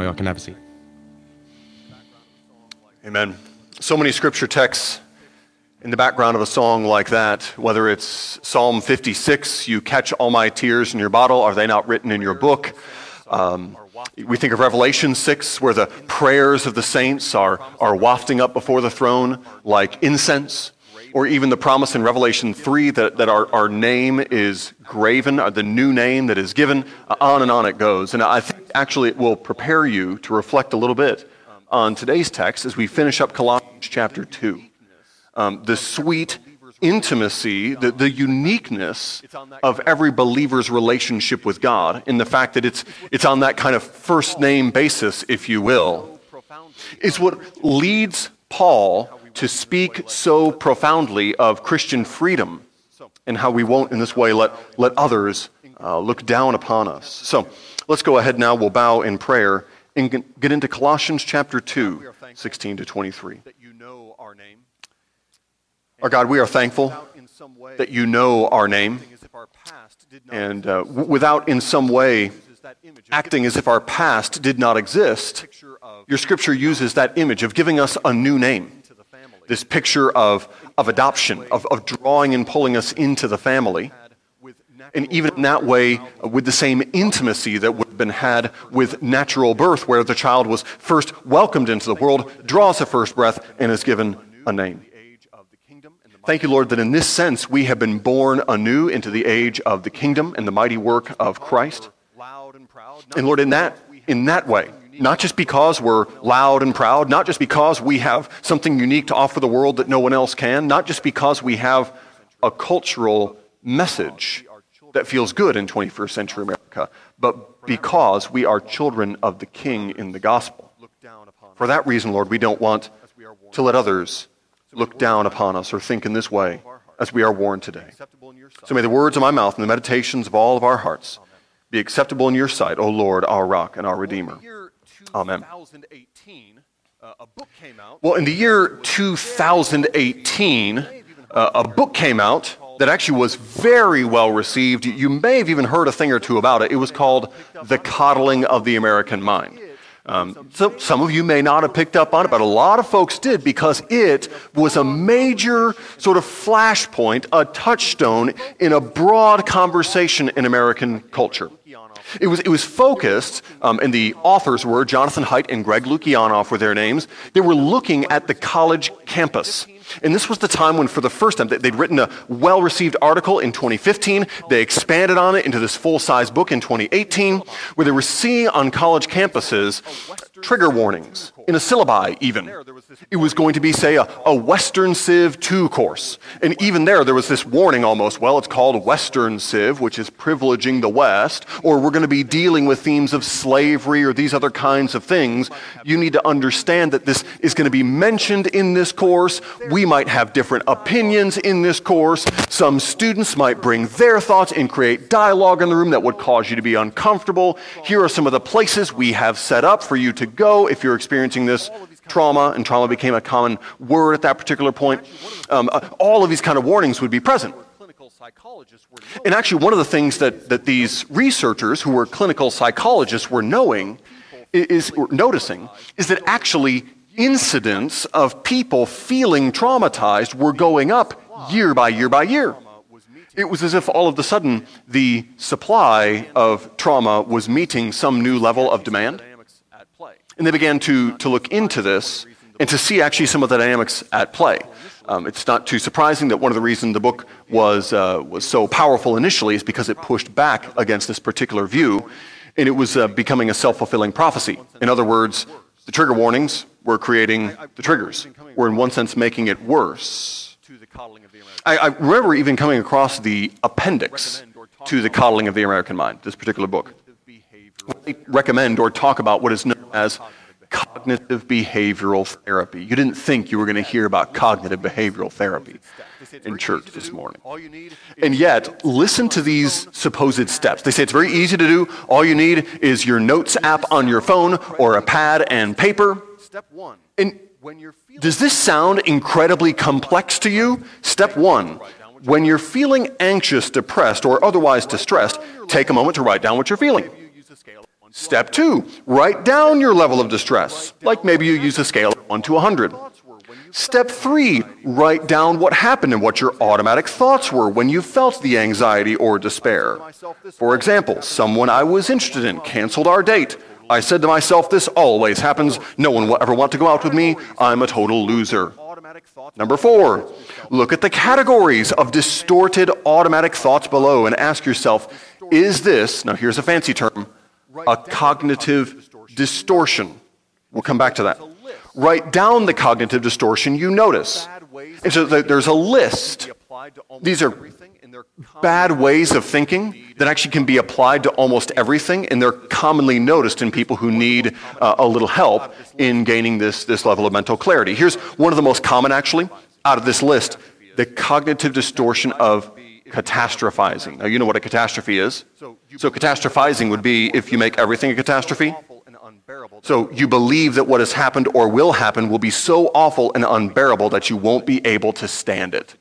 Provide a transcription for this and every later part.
y'all can have a seat. Amen. So many scripture texts in the background of a song like that, whether it's Psalm 56, you catch all my tears in your bottle, are they not written in your book? We think of Revelation 6, where the prayers of the saints are wafting up before the throne like incense, or even the promise in Revelation 3 that our name is graven, the new name that is given, on and on it goes. And I think actually it will prepare you to reflect a little bit on today's text as we finish up Colossians chapter 2. The sweet intimacy, the uniqueness of every believer's relationship with God, in the fact that it's on that kind of first name basis, if you will, is what leads Paul to speak so profoundly of Christian freedom and how we won't in this way let others look down upon us. So let's go ahead now, we'll bow in prayer and get into Colossians chapter 2, 16 to 23. Our God, we are thankful that you know our name, and without in some way acting as if our past did not exist, your scripture uses that image of giving us a new name, this picture of adoption, of drawing and pulling us into the family, and even in that way, with the same intimacy that would have been had with natural birth, where the child was first welcomed into the world, draws a first breath, and is given a name. Thank you, Lord, that in this sense we have been born anew into the age of the kingdom and the mighty work of Christ. And Lord, in that way, not just because we're loud and proud, not just because we have something unique to offer the world that no one else can, not just because we have a cultural message that feels good in 21st century America, but because we are children of the King in the gospel. For that reason, Lord, we don't want to let others look down upon us or think in this way as we are warned today. So may the words of my mouth and the meditations of all of our hearts be acceptable in your sight, O Lord, our rock and our Redeemer. Amen. Well, in the year 2018, a book came out that actually was very well received. You may have even heard a thing or two about it. It was called The Coddling of the American Mind. So some of you may not have picked up on it, but a lot of folks did, because it was a major sort of flashpoint, a touchstone in a broad conversation in American culture. It was focused, and the authors were Jonathan Haidt and Greg Lukianoff were their names. They were looking at the college campus. And this was the time when, for the first time, they'd written a well-received article in 2015. They expanded on it into this full-size book in 2018, where they were seeing on college campuses trigger warnings, in a syllabi even. It was going to be, say, a Western Civ 2 course. And even there was this warning almost, well, it's called Western Civ, which is privileging the West, or we're going to be dealing with themes of slavery or these other kinds of things. You need to understand that this is going to be mentioned in this course. We might have different opinions in this course. Some students might bring their thoughts and create dialogue in the room that would cause you to be uncomfortable. Here are some of the places we have set up for you to go if you're experiencing this trauma, and trauma became a common word at that particular point. All of these kind of warnings would be present. And actually, one of the things that these researchers who were clinical psychologists were noticing is that actually incidents of people feeling traumatized were going up year by year by year. It was as if all of a sudden the supply of trauma was meeting some new level of demand. And they began to look into this and to see actually some of the dynamics at play. It's not too surprising that one of the reasons the book was so powerful initially is because it pushed back against this particular view, and it was becoming a self-fulfilling prophecy. In other words, the trigger warnings were creating the triggers, were in one sense making it worse. I remember even coming across the appendix to The Coddling of the American Mind, this particular book. They recommend or talk about what is known as cognitive behavioral therapy. You didn't think you were going to hear about cognitive behavioral therapy in church this morning. And yet, listen to these supposed steps. They say it's very easy to do. All you need is your notes app on your phone or a pad and paper. And does this sound incredibly complex to you? Step one, when you're feeling anxious, depressed, or otherwise distressed, take a moment to write down what you're feeling. Step 2, write down your level of distress, like maybe you use a scale of 1 to 100. Step 3, write down what happened and what your automatic thoughts were when you felt the anxiety or despair. For example, someone I was interested in canceled our date. I said to myself, this always happens. No one will ever want to go out with me. I'm a total loser. Number 4, look at the categories of distorted automatic thoughts below and ask yourself, is this, now here's a fancy term, a cognitive distortion? We'll come back to that. Write down the cognitive distortion you notice. And so there's a list. These are bad ways of thinking that actually can be applied to almost everything, and they're commonly noticed in people who need a little help in gaining this level of mental clarity. Here's one of the most common, actually, out of this list, the cognitive distortion of catastrophizing. Now, you know what a catastrophe is. So catastrophizing would be if you make everything a catastrophe. So you believe that what has happened or will happen will be so awful and unbearable that you won't be able to stand it.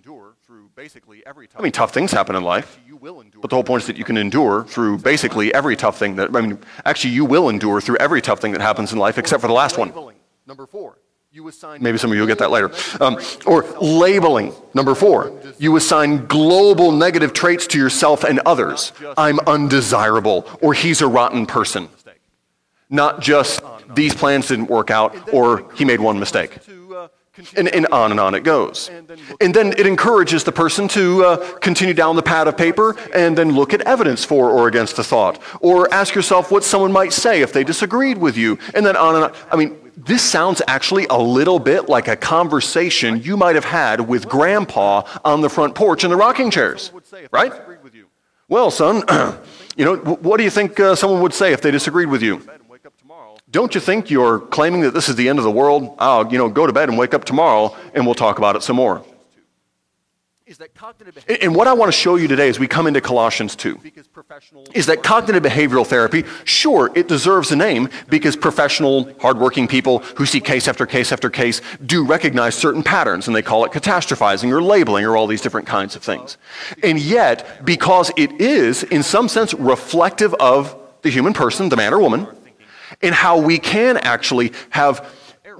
I mean, tough things happen in life, but the whole point is that you can endure through basically every tough thing actually you will endure through every tough thing that happens in life except for the last one. Number 4. Maybe some of you will get that later. Or labeling. Number 4, you assign global negative traits to yourself and others. I'm undesirable, or he's a rotten person. Not just these plans didn't work out, or he made one mistake. And on it goes. And then it encourages the person to continue down the pad of paper and then look at evidence for or against the thought. Or ask yourself what someone might say if they disagreed with you. And then on and on. I mean, this sounds actually a little bit like a conversation you might have had with Grandpa on the front porch in the rocking chairs, right? Well, son, what do you think someone would say if they disagreed with you? Don't you think you're claiming that this is the end of the world? Go to bed and wake up tomorrow and we'll talk about it some more. And what I want to show you today as we come into Colossians 2 is that cognitive behavioral therapy, sure, it deserves a name because professional, hardworking people who see case after case after case do recognize certain patterns, and they call it catastrophizing or labeling or all these different kinds of things. And yet, because it is, in some sense, reflective of the human person, the man or woman, and how we can actually have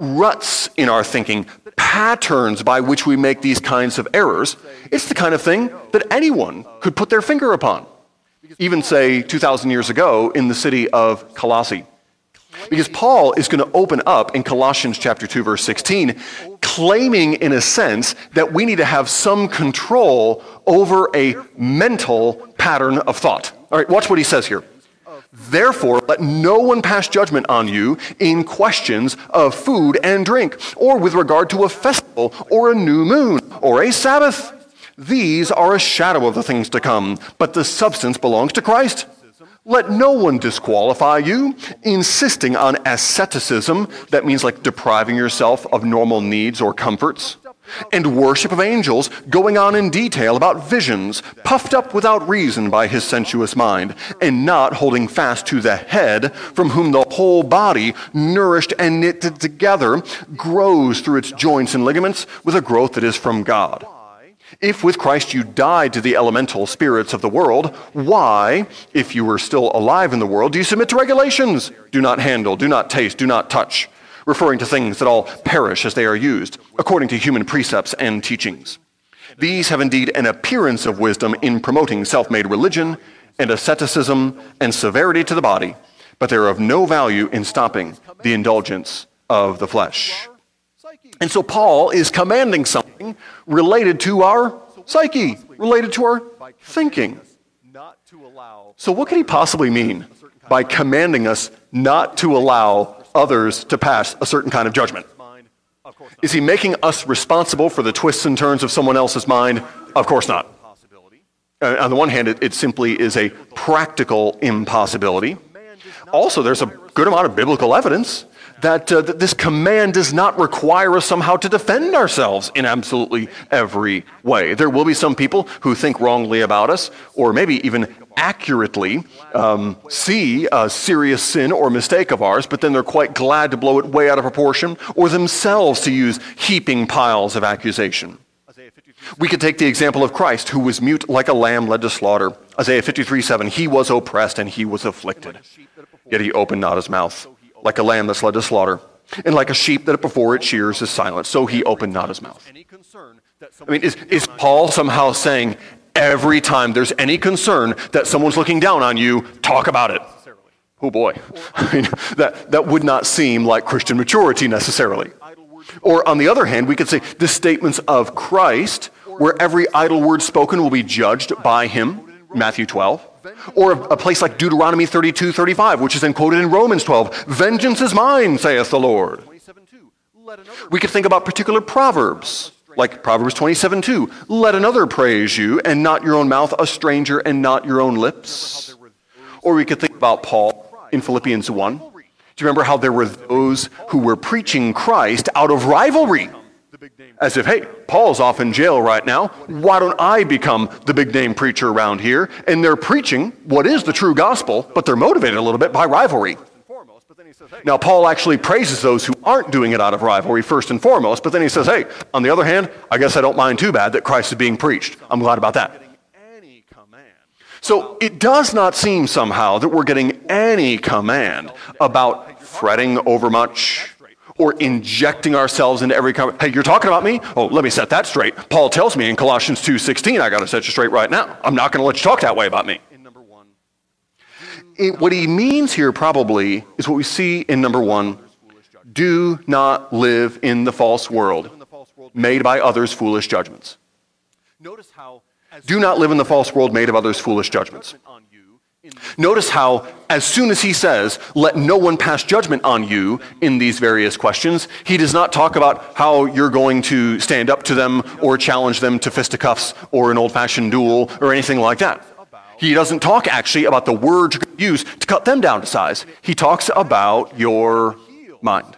ruts in our thinking, patterns by which we make these kinds of errors, it's the kind of thing that anyone could put their finger upon. Even, say, 2,000 years ago in the city of Colossae. Because Paul is going to open up in Colossians chapter 2, verse 16, claiming in a sense that we need to have some control over a mental pattern of thought. All right, watch what he says here. Therefore, let no one pass judgment on you in questions of food and drink, or with regard to a festival, or a new moon, or a Sabbath. These are a shadow of the things to come, but the substance belongs to Christ. Let no one disqualify you, insisting on asceticism, that means like depriving yourself of normal needs or comforts, and worship of angels, going on in detail about visions, puffed up without reason by his sensuous mind, and not holding fast to the head, from whom the whole body, nourished and knitted together, grows through its joints and ligaments with a growth that is from God. If with Christ you died to the elemental spirits of the world, why, if you were still alive in the world, do you submit to regulations? Do not handle, do not taste, do not touch, referring to things that all perish as they are used, according to human precepts and teachings. These have indeed an appearance of wisdom in promoting self-made religion and asceticism and severity to the body, but they are of no value in stopping the indulgence of the flesh. And so Paul is commanding something related to our psyche, related to our thinking. So what could he possibly mean by commanding us not to allow others to pass a certain kind of judgment? Is he making us responsible for the twists and turns of someone else's mind? Of course not. On the one hand, it simply is a practical impossibility. Also, there's a good amount of biblical evidence that this command does not require us somehow to defend ourselves in absolutely every way. There will be some people who think wrongly about us, or maybe even accurately see a serious sin or mistake of ours, but then they're quite glad to blow it way out of proportion, or themselves to use heaping piles of accusation. We could take the example of Christ, who was mute like a lamb led to slaughter. Isaiah 53:7, he was oppressed and he was afflicted, yet he opened not his mouth. Like a lamb that's led to slaughter, and like a sheep that before it shears is silent, so he opened not his mouth. I mean, is Paul somehow saying every time there's any concern that someone's looking down on you, talk about it? Oh boy, I mean, that would not seem like Christian maturity necessarily. Or on the other hand, we could say the statements of Christ, where every idle word spoken will be judged by him, Matthew 12. Or a place like Deuteronomy 32:35, which is then quoted in Romans 12. Vengeance is mine, saith the Lord. We could think about particular proverbs, like Proverbs 27:2. Let another praise you, and not your own mouth, a stranger, and not your own lips. Or we could think about Paul in Philippians 1. Do you remember how there were those who were preaching Christ out of rivalry? As if, hey, Paul's off in jail right now. Why don't I become the big name preacher around here? And they're preaching what is the true gospel, but they're motivated a little bit by rivalry. Now, Paul actually praises those who aren't doing it out of rivalry first and foremost, but then he says, hey, on the other hand, I guess I don't mind too bad that Christ is being preached. I'm glad about that. So it does not seem somehow that we're getting any command about fretting overmuch or injecting ourselves into every conversation. Hey, you're talking about me? Oh, let me set that straight. Paul tells me in Colossians 2:16, I got to set you straight right now. I'm not going to let you talk that way about me. What he means here probably is what we see in number 1. Do not live in the false world made by others' foolish judgments. Do not live in the false world made of others' foolish judgments. Notice how, as soon as he says, let no one pass judgment on you in these various questions, he does not talk about how you're going to stand up to them or challenge them to fisticuffs or an old-fashioned duel or anything like that. He doesn't talk actually about the words you're going to use to cut them down to size. He talks about your mind.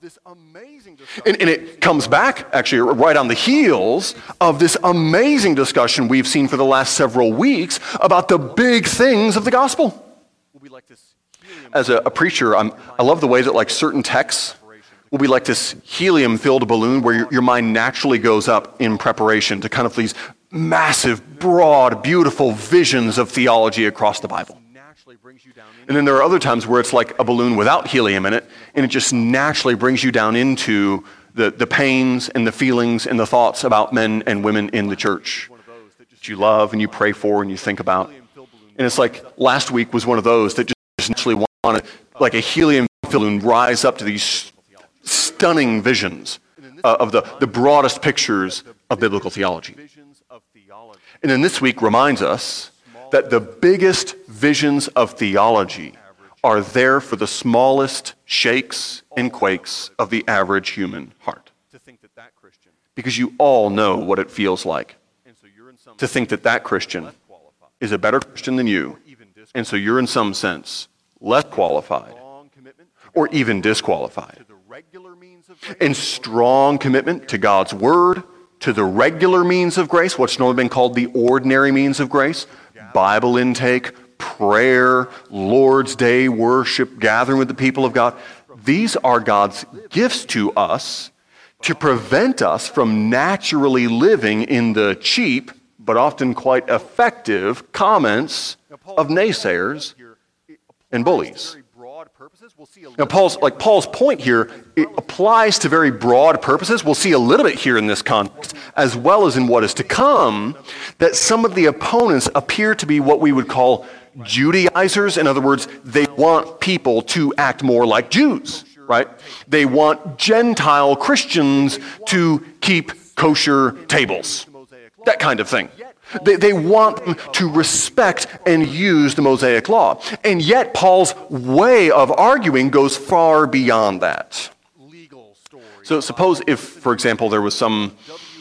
And it comes back, actually, right on the heels of this amazing discussion we've seen for the last several weeks about the big things of the gospel. As a preacher, I love the way that like certain texts will be like this helium-filled balloon where your mind naturally goes up in preparation to kind of these massive, broad, beautiful visions of theology across the Bible. And then there are other times where it's like a balloon without helium in it, and it just naturally brings you down into the pains and the feelings and the thoughts about men and women in the church that you love and you pray for and you think about. And it's like last week was one of those that just naturally wanted, like a helium balloon, rise up to these stunning visions of the broadest pictures of biblical theology. And then this week reminds us that the biggest visions of theology are there for the smallest shakes and quakes of the average human heart. Because you all know what it feels like to think that that Christian is a better Christian than you, and so you're in some sense less qualified or even disqualified. And strong commitment to God's word, to the regular means of grace, what's normally been called the ordinary means of grace, Bible intake, prayer, Lord's Day worship, gathering with the people of God. These are God's gifts to us to prevent us from naturally living in the cheap, but often quite effective comments of naysayers and bullies. Now, Paul's point here, it applies to very broad purposes. We'll see a little bit here in this context, as well as in what is to come, that some of the opponents appear to be what we would call Judaizers. In other words, they want people to act more like Jews, right? They want Gentile Christians to keep kosher tables, that kind of thing. They want them to respect and use the Mosaic law. And yet Paul's way of arguing goes far beyond that. So suppose if, for example, there was some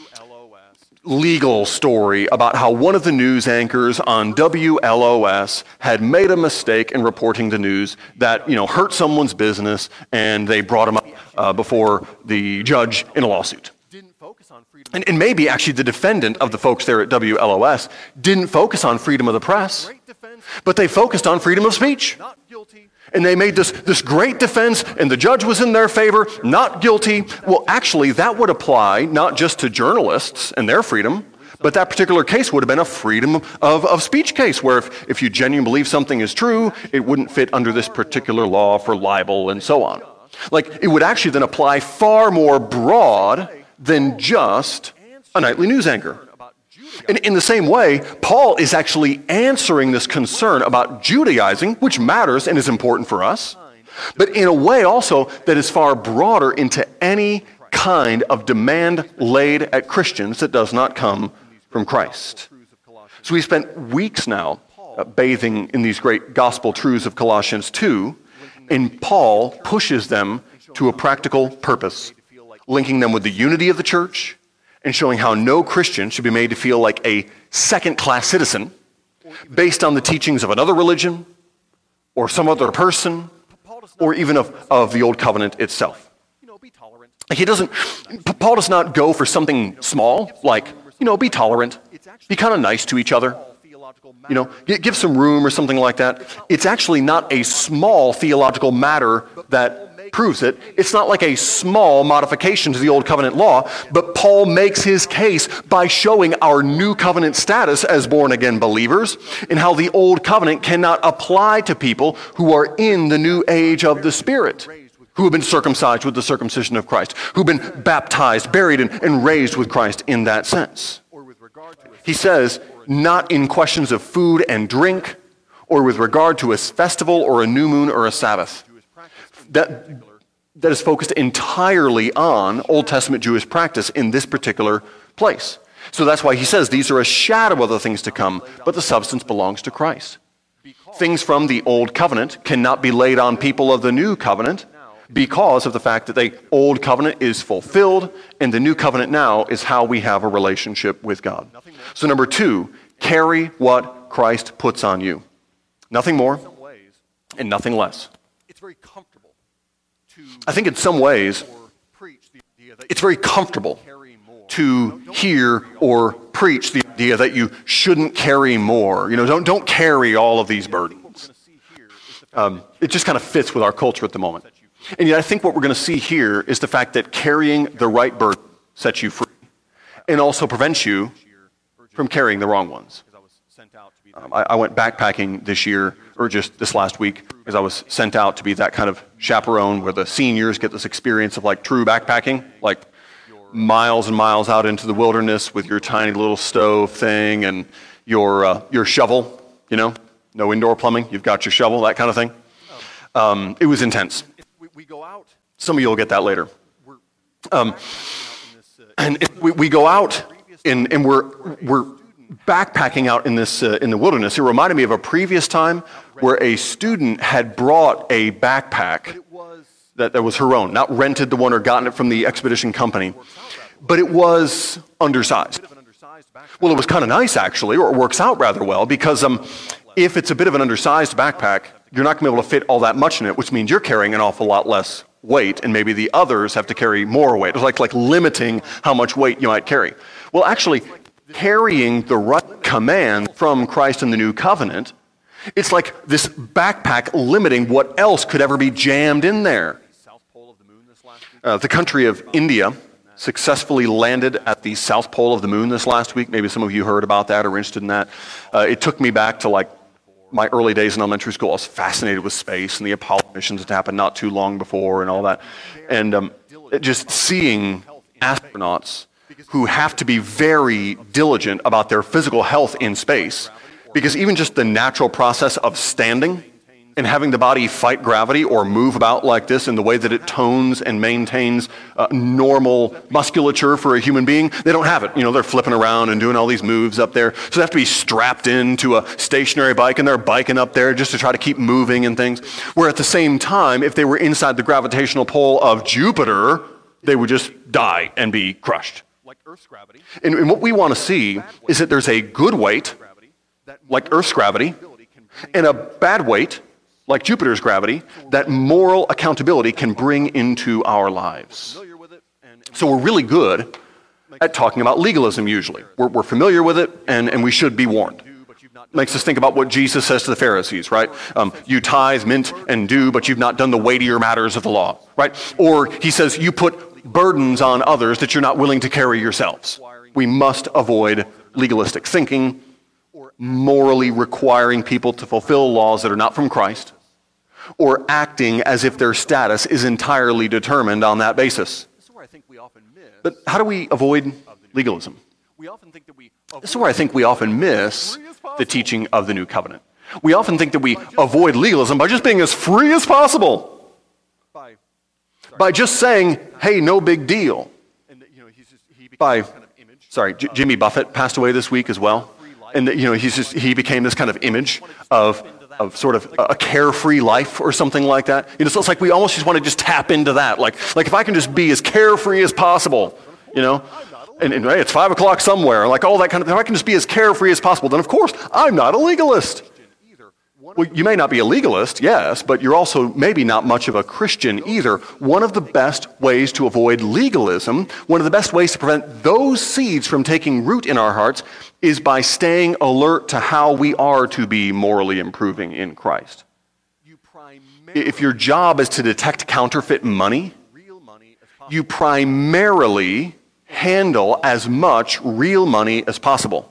legal story about how one of the news anchors on WLOS had made a mistake in reporting the news that, hurt someone's business, and they brought him up before the judge in a lawsuit. And maybe actually the defendant of the folks there at WLOS didn't focus on freedom of the press, but they focused on freedom of speech. And they made this great defense, and the judge was in their favor, not guilty. Well, actually, that would apply not just to journalists and their freedom, But that particular case would have been a freedom of speech case, where if you genuinely believe something is true, it wouldn't fit under this particular law for libel and so on. Like, it would actually then apply far more broad than just a nightly news anchor. And in the same way, Paul is actually answering this concern about Judaizing, which matters and is important for us, but in a way also that is far broader into any kind of demand laid at Christians that does not come from Christ. So we spent weeks now bathing in these great gospel truths of Colossians 2, and Paul pushes them to a practical purpose, linking them with the unity of the church and showing how no Christian should be made to feel like a second-class citizen based on the teachings of another religion or some other person or even of the Old Covenant itself. Paul does not go for something small, like, be tolerant, be kind of nice to each other, give some room or something like that. It's actually not a small theological matter that proves it. It's not like a small modification to the Old Covenant law, but Paul makes his case by showing our new covenant status as born-again believers and how the Old Covenant cannot apply to people who are in the new age of the Spirit, who have been circumcised with the circumcision of Christ, who've been baptized, buried, and raised with Christ in that sense. He says, not in questions of food and drink, or with regard to a festival or a new moon or a Sabbath. That is focused entirely on Old Testament Jewish practice in this particular place. So that's why he says these are a shadow of the things to come, but the substance belongs to Christ. Things from the Old Covenant cannot be laid on people of the New Covenant because of the fact that the Old Covenant is fulfilled and the New Covenant now is how we have a relationship with God. So number 2, carry what Christ puts on you. Nothing more and nothing less. I think in some ways, it's very comfortable to hear or preach the idea that you shouldn't carry more. Don't carry all of these burdens. It just kind of fits with our culture at the moment. And yet I think what we're going to see here is the fact that carrying the right burden sets you free and also prevents you from carrying the wrong ones. I went backpacking this year, or just this last week, because I was sent out to be that kind of chaperone where the seniors get this experience of like true backpacking, like miles and miles out into the wilderness with your tiny little stove thing and your shovel, no indoor plumbing, you've got your shovel, that kind of thing. It was intense. Some of you will get that later. And we go out and we're backpacking out in the wilderness. It reminded me of a previous time where a student had brought a backpack that was her own, not rented the one or gotten it from the expedition company, but it was undersized. Well, it was kind of nice actually, or it works out rather well, because if it's a bit of an undersized backpack, you're not going to be able to fit all that much in it, which means you're carrying an awful lot less weight, and maybe the others have to carry more weight. It's like limiting how much weight you might carry. Well, actually, carrying the right command from Christ in the New Covenant, it's like this backpack limiting what else could ever be jammed in there. The country of India successfully landed at the South Pole of the Moon this last week. Maybe some of you heard about that or are interested in that. It took me back to like my early days in elementary school. I was fascinated with space and the Apollo missions that happened not too long before and all that. And just seeing astronauts who have to be very diligent about their physical health in space, because even just the natural process of standing and having the body fight gravity or move about like this in the way that it tones and maintains normal musculature for a human being, they don't have it. They're flipping around and doing all these moves up there. So they have to be strapped into a stationary bike and they're biking up there just to try to keep moving and things. Where at the same time, if they were inside the gravitational pull of Jupiter, they would just die and be crushed. And what we want to see is that there's a good weight, like Earth's gravity, and a bad weight, like Jupiter's gravity, that moral accountability can bring into our lives. So we're really good at talking about legalism usually. We're familiar with it, and we should be warned. Makes us think about what Jesus says to the Pharisees, right? You tithe, mint, and do, but you've not done the weightier matters of the law, right? Or he says you put burdens on others that you're not willing to carry yourselves. We must avoid legalistic thinking, morally requiring people to fulfill laws that are not from Christ, or acting as if their status is entirely determined on that basis. But how do we avoid legalism? This is where I think we often miss the teaching of the New Covenant. We often think that we avoid legalism by just being as free as possible. By just saying, hey, no big deal. Jimmy Buffett passed away this week as well. And he became this kind of image of sort of a carefree life or something like that. So it's like we almost just want to just tap into that. Like if I can just be as carefree as possible, and hey, it's 5 o'clock somewhere, like all that kind of thing. If I can just be as carefree as possible, then of course I'm not a legalist. Well, you may not be a legalist, yes, but you're also maybe not much of a Christian either. One of the best ways to avoid legalism, one of the best ways to prevent those seeds from taking root in our hearts is by staying alert to how we are to be morally improving in Christ. If your job is to detect counterfeit money, you primarily handle as much real money as possible.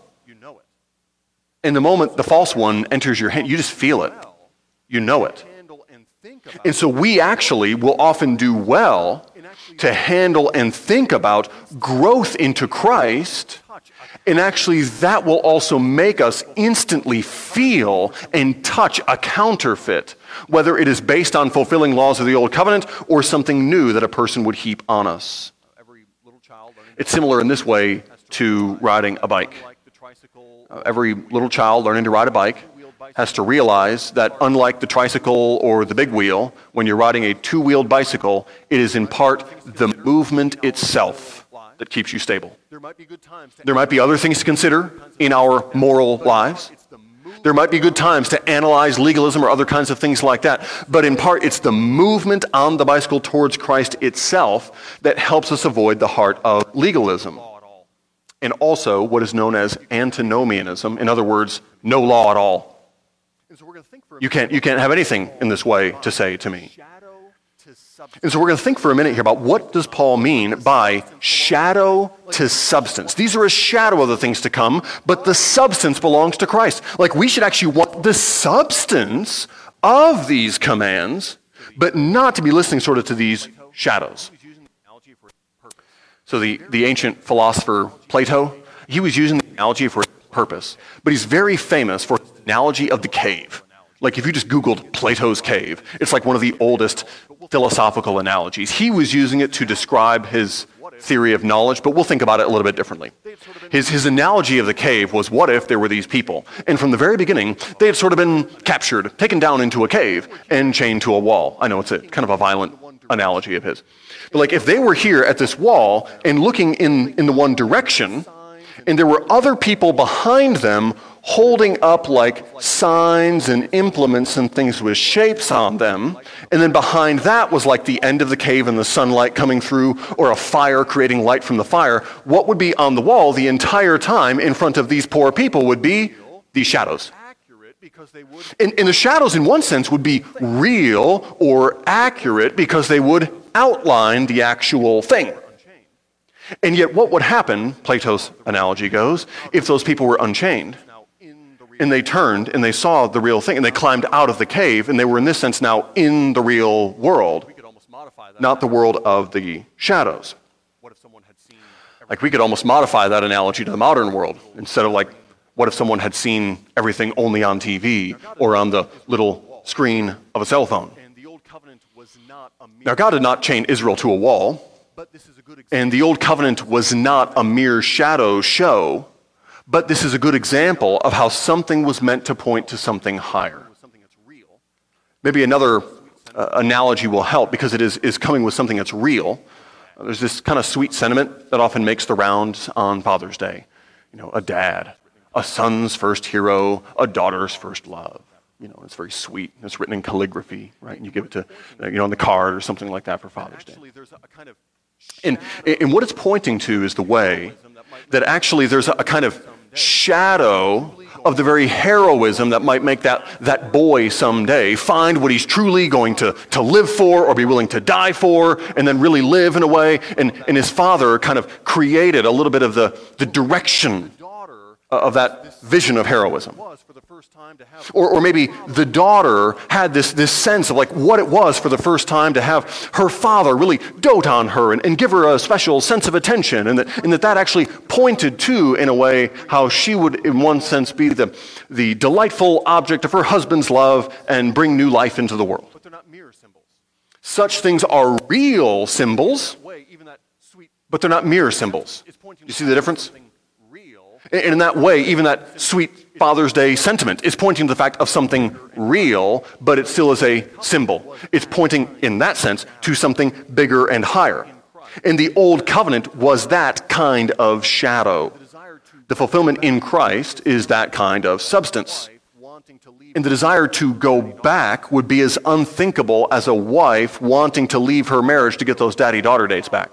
And the moment the false one enters your hand, you just feel it. You know it. And so we actually will often do well to handle and think about growth into Christ, and actually that will also make us instantly feel and touch a counterfeit, whether it is based on fulfilling laws of the Old Covenant or something new that a person would heap on us. It's similar in this way to riding a bike. Every little child learning to ride a bike has to realize that unlike the tricycle or the big wheel, when you're riding a two-wheeled bicycle, it is in part the movement itself that keeps you stable. There might be other things to consider in our moral lives. There might be good times to analyze legalism or other kinds of things like that, but in part it's the movement on the bicycle towards Christ itself that helps us avoid the heart of legalism. And also what is known as antinomianism, in other words, no law at all. You can't have anything in this way to say to me. And so we're going to think for a minute here about what does Paul mean by shadow to substance. These are a shadow of the things to come, but the substance belongs to Christ. Like we should actually want the substance of these commands, but not to be listening sort of to these shadows. So the ancient philosopher Plato, he was using the analogy for a purpose, but he's very famous for the analogy of the cave. Like if you just Googled Plato's cave, it's like one of the oldest philosophical analogies. He was using it to describe his theory of knowledge, but we'll think about it a little bit differently. His analogy of the cave was, what if there were these people? And from the very beginning, they had sort of been captured, taken down into a cave, and chained to a wall. I know it's a kind of a violent analogy of his. But like if they were here at this wall and looking in the one direction, and there were other people behind them holding up like signs and implements and things with shapes on them, and then behind that was like the end of the cave and the sunlight coming through, or a fire creating light from the fire, what would be on the wall the entire time in front of these poor people would be these shadows. And the shadows in one sense would be real or accurate because they would outline the actual thing. And yet what would happen, Plato's analogy goes, if those people were unchained and they turned and they saw the real thing and they climbed out of the cave and they were in this sense now in the real world, not the world of the shadows. Like we could almost modify that analogy to the modern world instead of like, what if someone had seen everything only on TV or on the little screen of a cell phone? Now God did not chain Israel to a wall, and the Old Covenant was not a mere shadow show, but this is a good example of how something was meant to point to something higher. Maybe another analogy will help because it is coming with something that's real. There's this kind of sweet sentiment that often makes the rounds on Father's Day. You know, a dad, a son's first hero, a daughter's first love. You know, it's very sweet. It's written in calligraphy, right? And you give it to, on the card or something like that for Father's Day. And what it's pointing to is the way that actually there's a kind of shadow of the very heroism that might make that boy someday find what he's truly going to live for or be willing to die for and then really live in a way. And his father kind of created a little bit of the direction of that vision of heroism. Or maybe the daughter had this sense of like what it was for the first time to have her father really dote on her and give her a special sense of attention, and that actually pointed to, in a way, how she would, in one sense, be the delightful object of her husband's love and bring new life into the world. But they're not mere symbols. Such things are real symbols, but they're not mere symbols. You see the difference? And in that way, even that sweet Father's Day sentiment is pointing to the fact of something real, but it still is a symbol. It's pointing, in that sense, to something bigger and higher. And the Old Covenant was that kind of shadow. The fulfillment in Christ is that kind of substance. And the desire to go back would be as unthinkable as a wife wanting to leave her marriage to get those daddy-daughter dates back.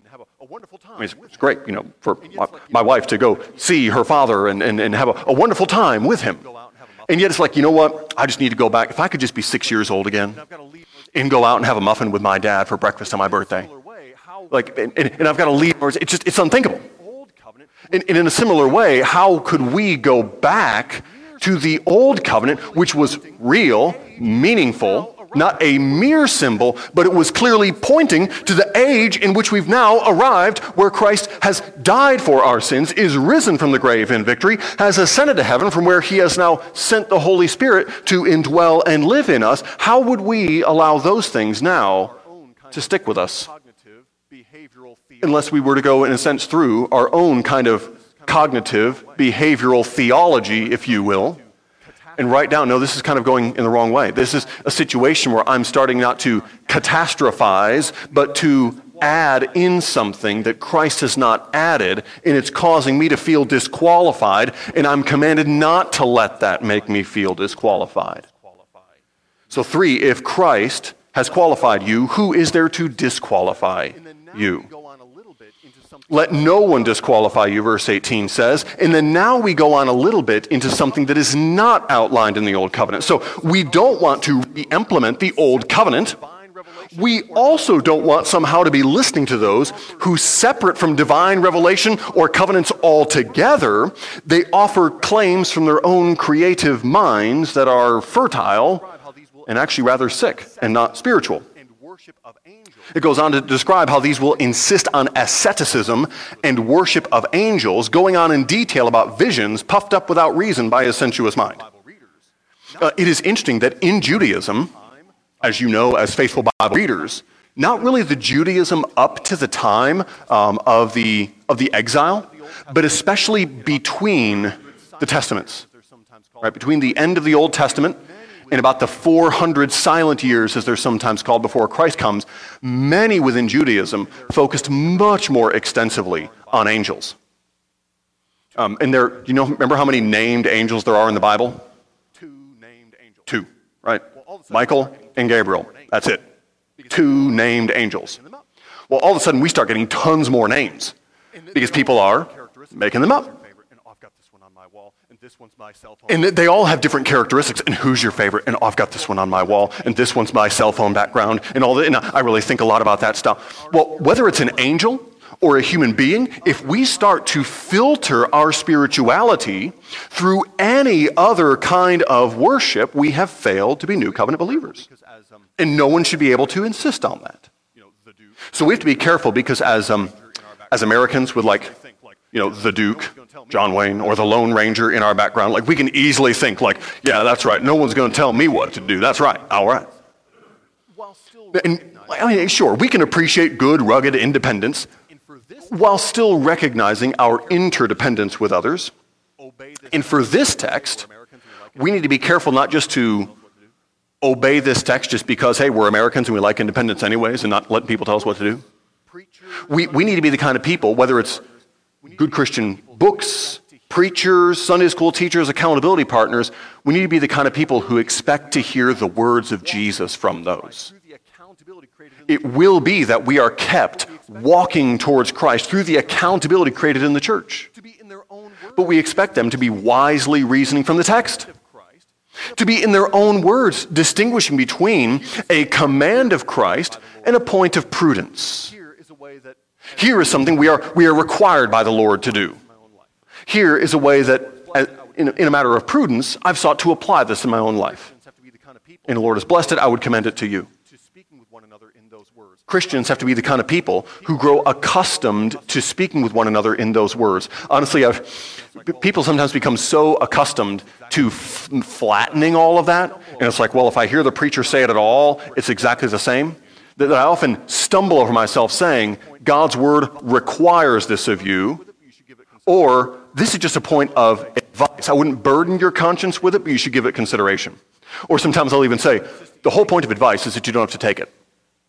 I mean, it's great, for my wife to go see her father and have a wonderful time with him. And yet it's like, you know what? I just need to go back. If I could just be 6 years old again and go out and have a muffin with my dad for breakfast on my birthday. And I've got to leave. It's unthinkable. And in a similar way, how could we go back to the Old Covenant, which was real, meaningful, not a mere symbol, but it was clearly pointing to the age in which we've now arrived, where Christ has died for our sins, is risen from the grave in victory, has ascended to heaven, from where he has now sent the Holy Spirit to indwell and live in us. How would we allow those things now to stick with us? Unless we were to go, in a sense, through our own kind of cognitive, behavioral theology, if you will, and write down, no, this is kind of going in the wrong way. This is a situation where I'm starting not to catastrophize, but to add in something that Christ has not added, and it's causing me to feel disqualified, and I'm commanded not to let that make me feel disqualified. So 3, if Christ has qualified you, who is there to disqualify you? Let no one disqualify you, verse 18 says. And then now we go on a little bit into something that is not outlined in the Old Covenant. So we don't want to re-implement the Old Covenant. We also don't want somehow to be listening to those who, separate from divine revelation or covenants altogether, they offer claims from their own creative minds that are fertile and actually rather sick and not spiritual. It goes on to describe how these will insist on asceticism and worship of angels, going on in detail about visions puffed up without reason by a sensuous mind. It is interesting that in Judaism, as you know, as faithful Bible readers, not really the Judaism up to the time of the exile, but especially between the Testaments, right? Between the end of the Old Testament and about the 400 silent years, as they're sometimes called, before Christ comes, many within Judaism focused much more extensively on angels. And there, remember how many named angels there are in the Bible? 2 named angels. 2, right? Michael and Gabriel. That's it. 2 named angels. Well, all of a sudden we start getting tons more names because people are making them up. And they all have different characteristics. And who's your favorite? And I've got this one on my wall. And this one's my cell phone background. And all that. And I really think a lot about that stuff. Well, whether it's an angel or a human being, if we start to filter our spirituality through any other kind of worship, we have failed to be New Covenant believers. And no one should be able to insist on that. So we have to be careful, because as Americans with the Duke, John Wayne, or the Lone Ranger in our background, we can easily think yeah, that's right. No one's going to tell me what to do. That's right. All right. And sure, we can appreciate good, rugged independence while still recognizing our interdependence with others. And for this text, we need to be careful not just to obey this text just because, hey, we're Americans and we like independence anyways, and not letting people tell us what to do. We need to be the kind of people, whether it's good Christian books, preachers, Sunday school teachers, accountability partners, we need to be the kind of people who expect to hear the words of Jesus from those. It will be that we are kept walking towards Christ through the accountability created in the church. But we expect them to be wisely reasoning from the text. To be in their own words, distinguishing between a command of Christ and a point of prudence. Here is something we are required by the Lord to do. Here is a way that, in a matter of prudence, I've sought to apply this in my own life. And the Lord has blessed it, I would commend it to you. Christians have to be the kind of people who grow accustomed to speaking with one another in those words. Honestly, people sometimes become so accustomed to flattening all of that, and it's like, well, if I hear the preacher say it at all, it's exactly the same, that I often stumble over myself saying, God's word requires this of you, or this is just a point of advice. I wouldn't burden your conscience with it, but you should give it consideration. Or sometimes I'll even say, the whole point of advice is that you don't have to take it.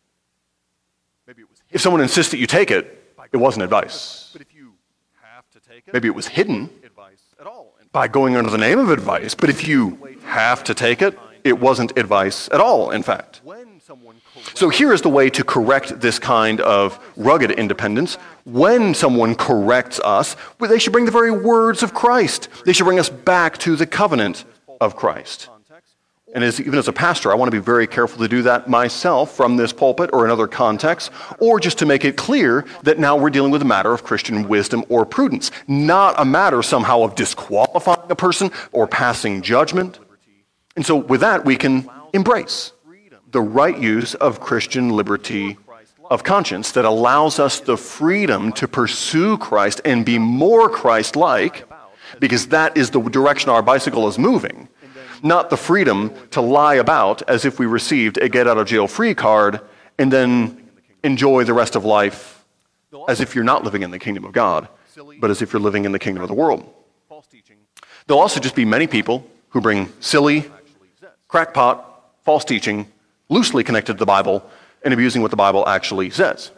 If someone insists that you take it, it wasn't advice. Maybe it was hidden by going under the name of advice, but if you have to take it, it wasn't advice at all, in fact. So here is the way to correct this kind of rugged independence. When someone corrects us, well, they should bring the very words of Christ. They should bring us back to the covenant of Christ. And even as a pastor, I want to be very careful to do that myself from this pulpit or in other contexts, or just to make it clear that now we're dealing with a matter of Christian wisdom or prudence, not a matter somehow of disqualifying a person or passing judgment. And so with that, we can embrace the right use of Christian liberty of conscience that allows us the freedom to pursue Christ and be more Christ-like, because that is the direction our bicycle is moving. Not the freedom to lie about as if we received a get-out-of-jail-free card and then enjoy the rest of life as if you're not living in the kingdom of God, but as if you're living in the kingdom of the world. There'll also just be many people who bring silly, crackpot, false teaching, loosely connected to the Bible, and abusing what the Bible actually says.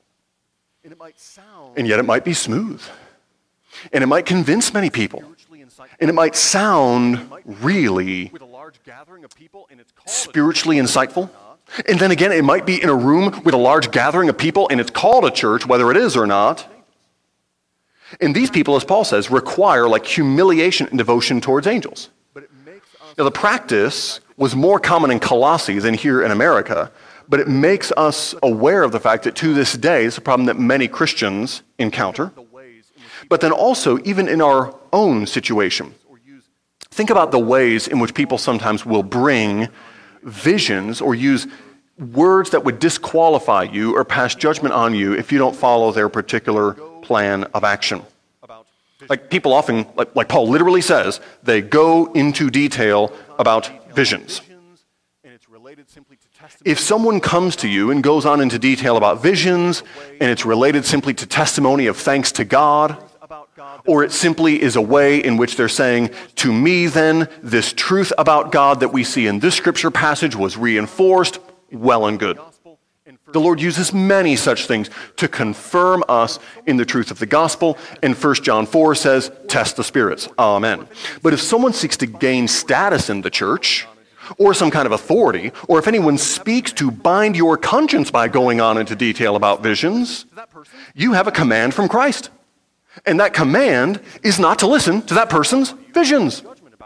And yet it might be smooth. And it might convince many people. And it might sound really spiritually insightful. And then again, it might be in a room with a large gathering of people and it's called a church, whether it is or not. And these people, as Paul says, require like humiliation and devotion towards angels. Now, the practice was more common in Colossae than here in America, but it makes us aware of the fact that to this day, it's a problem that many Christians encounter. But then also, even in our own situation, think about the ways in which people sometimes will bring visions or use words that would disqualify you or pass judgment on you if you don't follow their particular plan of action. Like people often, like Paul literally says, they go into detail about visions. If someone comes to you and goes on into detail about visions, and it's related simply to testimony of thanks to God, or it simply is a way in which they're saying, to me then, this truth about God that we see in this scripture passage was reinforced, well and good. The Lord uses many such things to confirm us in the truth of the gospel, and 1 John 4 says, test the spirits. Amen. But if someone seeks to gain status in the church, or some kind of authority, or if anyone speaks to bind your conscience by going on into detail about visions, you have a command from Christ. And that command is not to listen to that person's visions.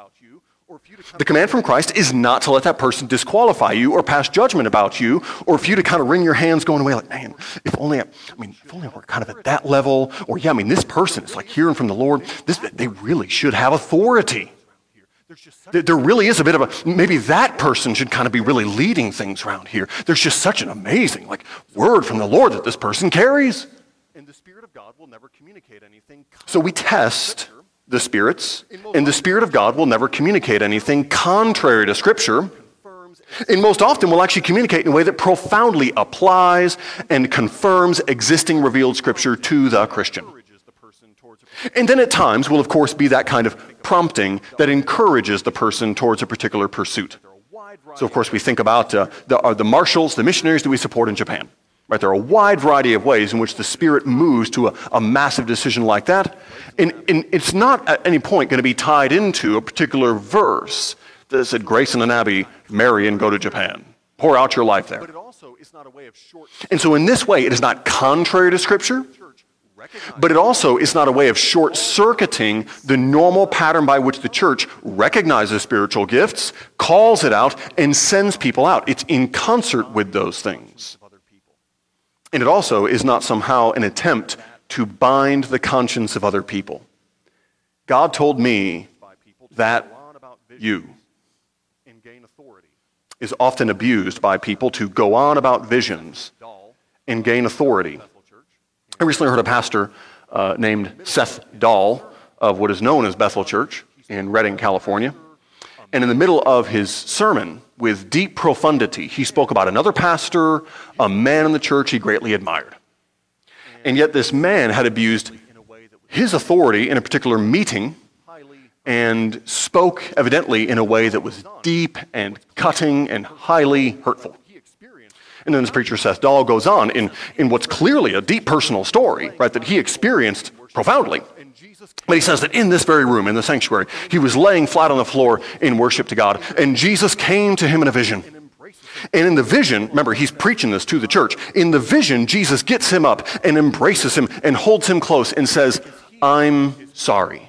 The command from Christ is not to let that person disqualify you or pass judgment about you, or for you to kind of wring your hands going away like, man, if only we're kind of at that level, or this person is like hearing from the Lord, they really should have authority. There really is a bit of a, maybe that person should kind of be really leading things around here. There's just such an amazing word from the Lord that this person carries. And the Spirit of God will never communicate anything. So we test the spirits, and the Spirit of God will never communicate anything contrary to Scripture. And most often will actually communicate in a way that profoundly applies and confirms existing revealed Scripture to the Christian. And then at times will, of course, be that kind of prompting that encourages the person towards a particular pursuit. So, of course, we think about the marshals, the missionaries that we support in Japan. Right? There are a wide variety of ways in which the Spirit moves to a massive decision like that. And it's not at any point going to be tied into a particular verse that said, Grace and Abbey, marry and go to Japan. Pour out your life there. And so in this way, it is not contrary to Scripture, but it also is not a way of short-circuiting the normal pattern by which the church recognizes spiritual gifts, calls it out, and sends people out. It's in concert with those things. And it also is not somehow an attempt to bind the conscience of other people. God told me that you is often abused by people to go on about visions and gain authority. I recently heard a pastor named Seth Dahl of what is known as Bethel Church in Redding, California. And in the middle of his sermon, with deep profundity, he spoke about another pastor, a man in the church he greatly admired. And yet this man had abused his authority in a particular meeting and spoke evidently in a way that was deep and cutting and highly hurtful. And then this preacher, Seth Dahl, goes on in what's clearly a deep personal story, right, that he experienced profoundly. But he says that in this very room, in the sanctuary, he was laying flat on the floor in worship to God, and Jesus came to him in a vision. And in the vision, remember, he's preaching this to the church. In the vision, Jesus gets him up and embraces him and holds him close and says, "I'm sorry."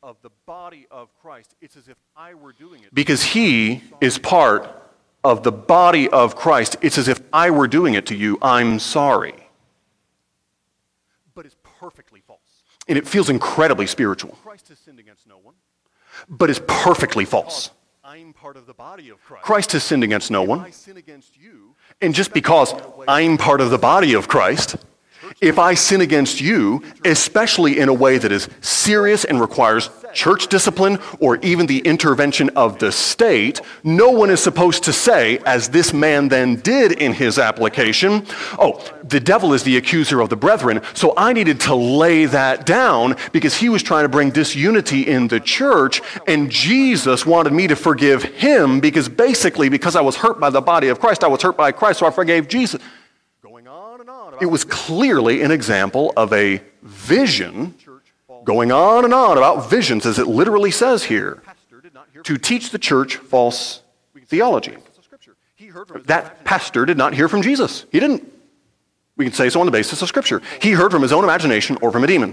Because he is part of the body of Christ. It's as if I were doing it to you. I'm sorry. But it's perfectly false. And it feels incredibly spiritual. Christ has sinned against no one. But it's perfectly false. I'm part of the body of Christ. Christ has sinned against no one. And just because I'm part of the body of Christ, if I sin against you, especially in a way that is serious and requires church discipline or even the intervention of the state, no one is supposed to say, as this man then did in his application, "Oh, the devil is the accuser of the brethren," so I needed to lay that down because he was trying to bring disunity in the church, and Jesus wanted me to forgive him because I was hurt by the body of Christ, I was hurt by Christ, so I forgave Jesus. It was clearly an example of a vision, going on and on about visions, as it literally says here, to teach the church false theology. That pastor did not hear from Jesus. He didn't. We can say so on the basis of Scripture. He heard from his own imagination or from a demon.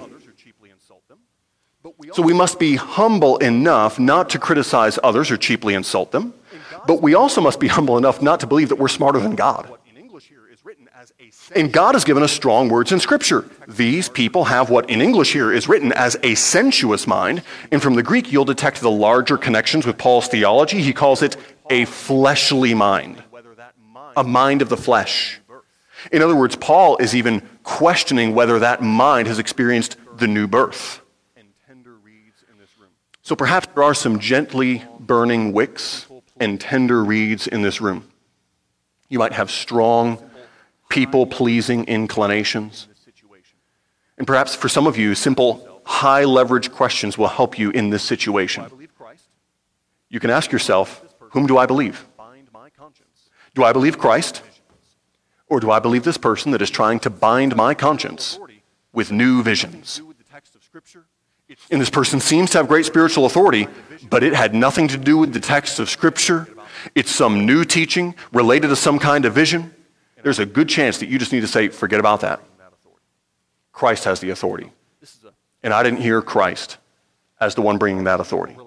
So we must be humble enough not to criticize others or cheaply insult them, but we also must be humble enough not to believe that we're smarter than God. And God has given us strong words in Scripture. These people have what in English here is written as a sensuous mind, and from the Greek you'll detect the larger connections with Paul's theology. He calls it a fleshly mind, a mind of the flesh. In other words, Paul is even questioning whether that mind has experienced the new birth. So perhaps there are some gently burning wicks and tender reeds in this room. You might have strong, people-pleasing inclinations. And perhaps for some of you, simple, high-leverage questions will help you in this situation. You can ask yourself, whom do I believe? Do I believe Christ? Or do I believe this person that is trying to bind my conscience with new visions? And this person seems to have great spiritual authority, but it had nothing to do with the text of Scripture. It's some new teaching related to some kind of vision. There's a good chance that you just need to say, forget about that. Christ has the authority. And I didn't hear Christ as the one bringing that authority.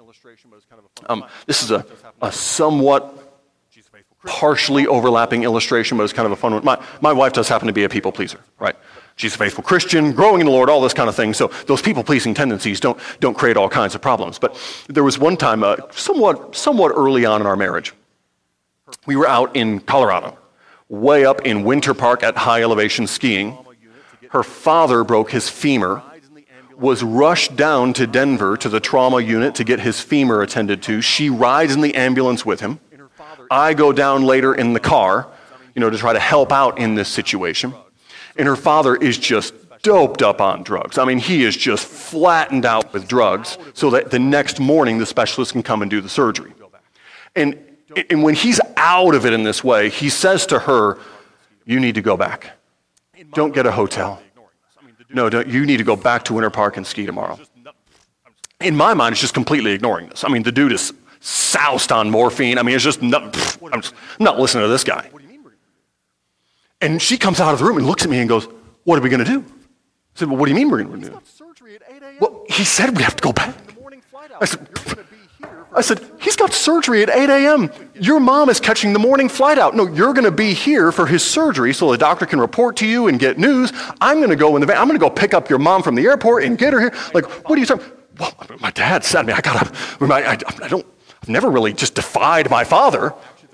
This is a somewhat partially overlapping illustration, but it's kind of a fun one. My wife does happen to be a people pleaser, right? She's a faithful Christian, growing in the Lord, all this kind of thing. So those people-pleasing tendencies don't create all kinds of problems. But there was one time, somewhat early on in our marriage, we were out in Colorado, way up in Winter Park at high elevation skiing. Her father broke his femur, was rushed down to Denver to the trauma unit to get his femur attended to. She rides in the ambulance with him. I go down later in the car, to try to help out in this situation. And her father is just doped up on drugs. I mean, he is just flattened out with drugs so that the next morning the specialist can come and do the surgery. And when he's out of it in this way, he says to her, "You need to go back. Don't get a hotel. No, you need to go back to Winter Park and ski tomorrow." In my mind, it's just completely ignoring this. I mean, the dude is soused on morphine. I mean, it's just, I'm not listening to this guy. And she comes out of the room and looks at me and goes, "What are we going to do?" I said, "Well, what do you mean we're going to do?" "Well, he said we have to go back." I said, "He's got surgery at 8 a.m. Your mom is catching the morning flight out. No, you're going to be here for his surgery so the doctor can report to you and get news. I'm going to go in the van. I'm going to go pick up your mom from the airport and get her here." Like, what are you talking? well, my dad said, I've never really just defied my father.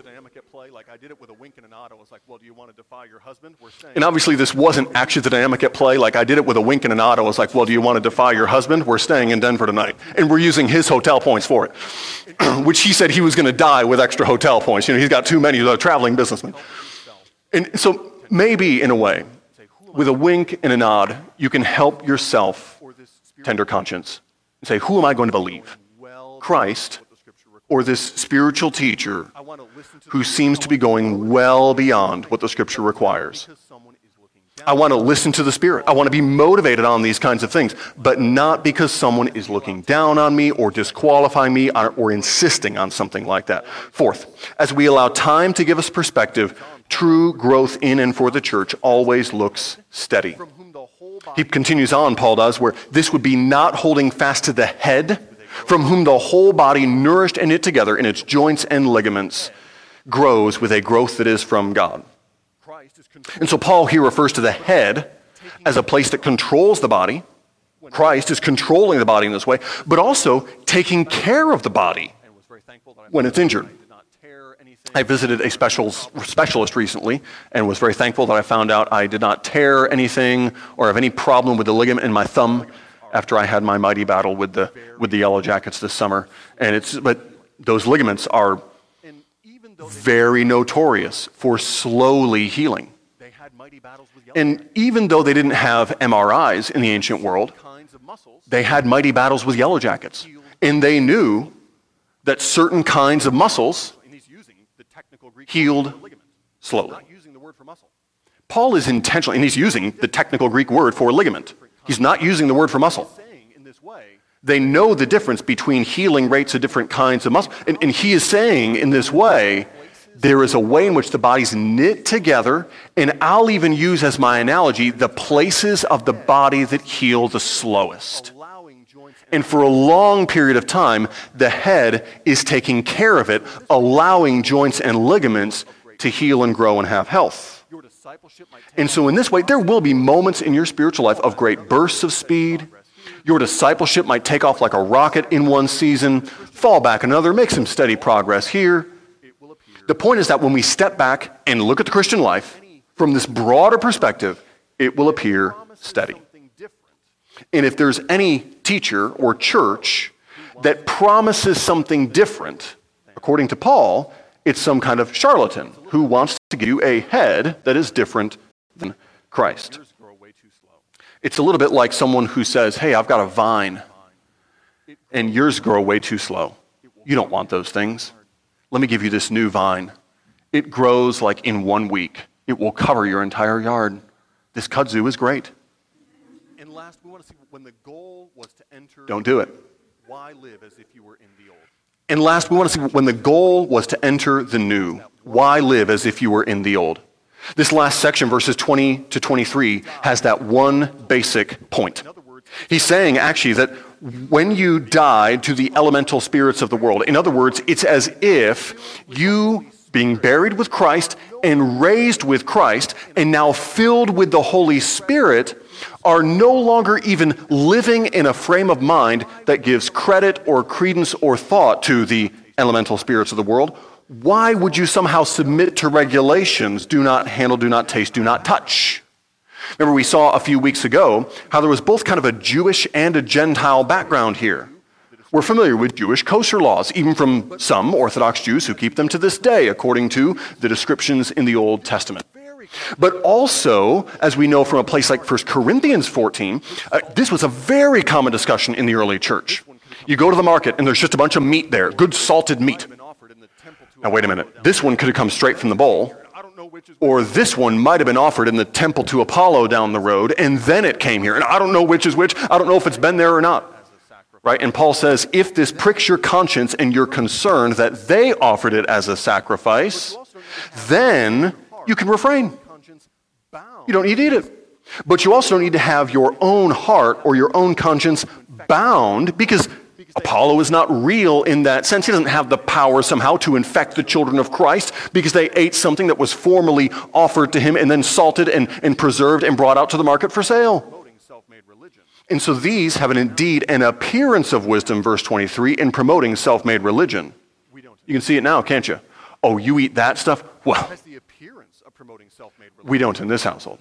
I did it with a wink and a nod. I was like, well, do you want to defy your husband? And obviously this wasn't actually the dynamic at play. Like I did it with a wink and a nod. I was like, well, do you want to defy your husband? We're staying in Denver tonight. And we're using his hotel points for it, which he said he was going to die with extra hotel points. He's got too many. He's a traveling businessman. And so maybe in a way, with a wink and a nod, you can help yourself, tender conscience, and say, who am I going to believe? Christ or this spiritual teacher who seems to be going well beyond what the Scripture requires? I want to listen to the Spirit. I want to be motivated on these kinds of things, but not because someone is looking down on me or disqualifying me or insisting on something like that. Fourth, as we allow time to give us perspective, true growth in and for the church always looks steady. He continues on, Paul does, where this would be not holding fast to the head, from whom the whole body, nourished and knit together in its joints and ligaments, grows with a growth that is from God. And so Paul here refers to the head as a place that controls the body. Christ is controlling the body in this way, but also taking care of the body when it's injured. I visited a specialist recently and was very thankful that I found out I did not tear anything or have any problem with the ligament in my thumb after I had my mighty battle with the Yellow Jackets this summer. But those ligaments are very notorious for slowly healing. And even though they didn't have MRIs in the ancient world, they had mighty battles with Yellow Jackets. And they knew that certain kinds of muscles healed slowly. Paul is intentional, and he's using the technical Greek word for ligament. He's not using the word for muscle. They know the difference between healing rates of different kinds of muscle. And he is saying in this way, there is a way in which the body's knit together, and I'll even use as my analogy the places of the body that heal the slowest. And for a long period of time, the head is taking care of it, allowing joints and ligaments to heal and grow and have health. And so in this way, there will be moments in your spiritual life of great bursts of speed. Your discipleship might take off like a rocket in one season, fall back another, make some steady progress here. The point is that when we step back and look at the Christian life from this broader perspective, it will appear steady. And if there's any teacher or church that promises something different, according to Paul, it's some kind of charlatan who wants to give you a head that is different than Christ. It's a little bit like someone who says, hey, I've got a vine, and yours grow way too slow. You don't want those things. Let me give you this new vine. It grows like in 1 week. It will cover your entire yard. This kudzu is great. And last, we want to see when the goal was to enter. Don't do it. Why live as if you were in the old? And last, we want to see when the goal was to enter the new. Why live as if you were in the old? This last section, verses 20 to 23, has that one basic point. He's saying actually that when you died to the elemental spirits of the world, in other words, it's as if you, being buried with Christ and raised with Christ and now filled with the Holy Spirit, are no longer even living in a frame of mind that gives credit or credence or thought to the elemental spirits of the world. Why would you somehow submit to regulations, do not handle, do not taste, do not touch? Remember, we saw a few weeks ago how there was both kind of a Jewish and a Gentile background here. We're familiar with Jewish kosher laws, even from some Orthodox Jews who keep them to this day, according to the descriptions in the Old Testament. But also, as we know from a place like 1 Corinthians 14, this was a very common discussion in the early church. You go to the market and there's just a bunch of meat there, good salted meat. Now wait a minute, this one could have come straight from the bowl, or this one might have been offered in the temple to Apollo down the road, and then it came here. And I don't know which is which, I don't know if it's been there or not. Right? And Paul says, if this pricks your conscience and you're concerned that they offered it as a sacrifice, then you can refrain. You don't need to eat it. But you also don't need to have your own heart or your own conscience bound, because Apollo is not real in that sense. He doesn't have the power somehow to infect the children of Christ because they ate something that was formerly offered to him and then salted and preserved and brought out to the market for sale. And so these have indeed an appearance of wisdom, verse 23, in promoting self-made religion. You can see it now, can't you? Oh, you eat that stuff? Well, we don't in this household.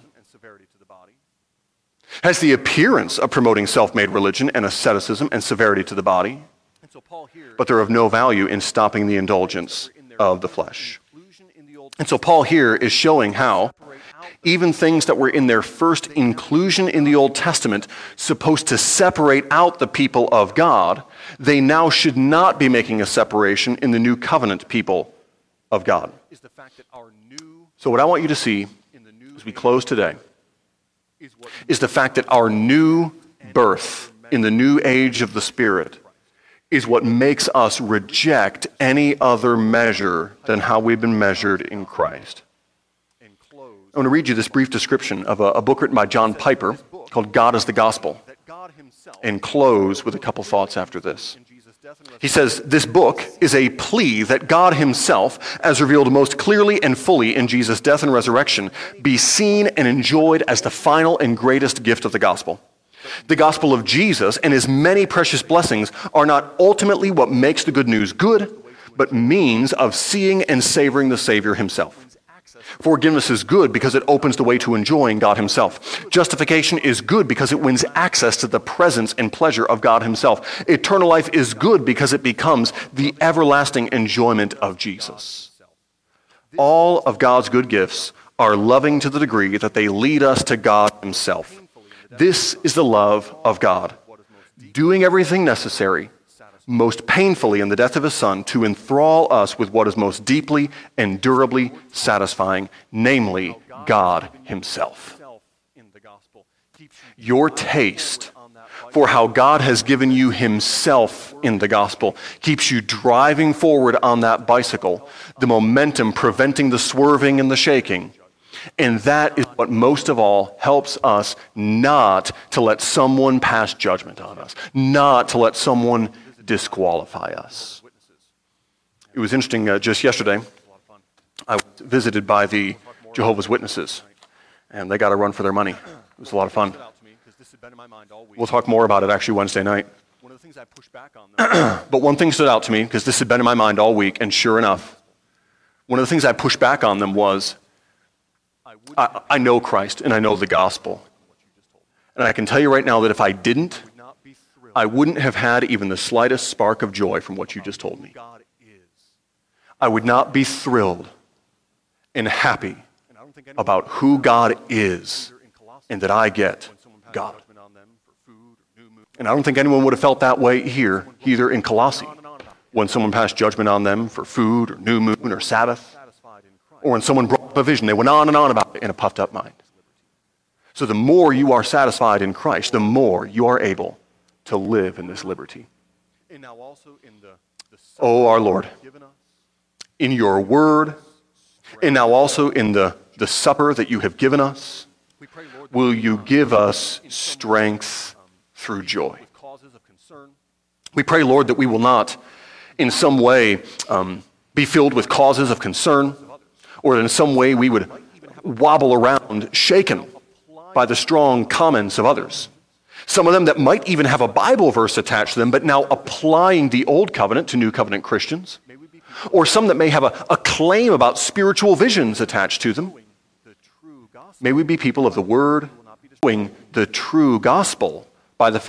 Has the appearance of promoting self-made religion and asceticism and severity to the body, but they're of no value in stopping the indulgence of the flesh. And so Paul here is showing how even things that were in their first inclusion in the Old Testament, supposed to separate out the people of God, they now should not be making a separation in the new covenant people of God. So what I want you to see as we close today is the fact that our new birth in the new age of the Spirit is what makes us reject any other measure than how we've been measured in Christ. I want to read you this brief description of a book written by John Piper called God is the Gospel, and close with a couple thoughts after this. He says, this book is a plea that God himself, as revealed most clearly and fully in Jesus' death and resurrection, be seen and enjoyed as the final and greatest gift of the gospel. The gospel of Jesus and his many precious blessings are not ultimately what makes the good news good, but means of seeing and savoring the Savior himself. Forgiveness is good because it opens the way to enjoying God himself. Justification is good because it wins access to the presence and pleasure of God himself. Eternal life is good because it becomes the everlasting enjoyment of Jesus. All of God's good gifts are loving to the degree that they lead us to God himself. This is the love of God, doing everything necessary, most painfully in the death of his Son, to enthrall us with what is most deeply and durably satisfying, namely God himself. Your taste for how God has given you himself in the gospel keeps you driving forward on that bicycle, the momentum preventing the swerving and the shaking. And that is what most of all helps us not to let someone pass judgment on us, not to let someone disqualify us. It was interesting, just yesterday, I was visited by the Jehovah's Witnesses, and they got a run for their money. It was a lot of fun. We'll talk more about it actually Wednesday night. But one thing stood out to me, because this had been in my mind all week, and sure enough, one of the things I pushed back on them was, I know Christ and I know the gospel. And I can tell you right now that if I didn't, I wouldn't have had even the slightest spark of joy from what you just told me. I would not be thrilled and happy about who God is and that I get God. And I don't think anyone would have felt that way here, either in Colossae, when someone passed judgment on them for food or new moon or Sabbath, or when someone brought up a vision, they went on and on about it in a puffed up mind. So the more you are satisfied in Christ, the more you are able to live in this liberty. Oh, our Lord, in your word, and now also in the supper that you have given us, will you give us strength through joy? We pray, Lord, that we will not in some way be filled with causes of concern, or that in some way we would wobble around shaken by the strong comments of others. Some of them that might even have a Bible verse attached to them, but now applying the Old Covenant to New Covenant Christians. Or some that may have a claim about spiritual visions attached to them. May we be people of the Word, knowing the true gospel by the